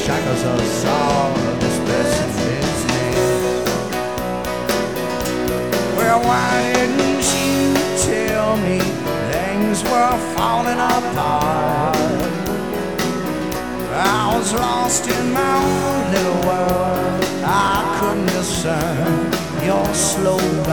shackles of sorrow, the specificity. Well, why didn't you tell me things were falling apart? I was lost in my own little world. I couldn't discern your slow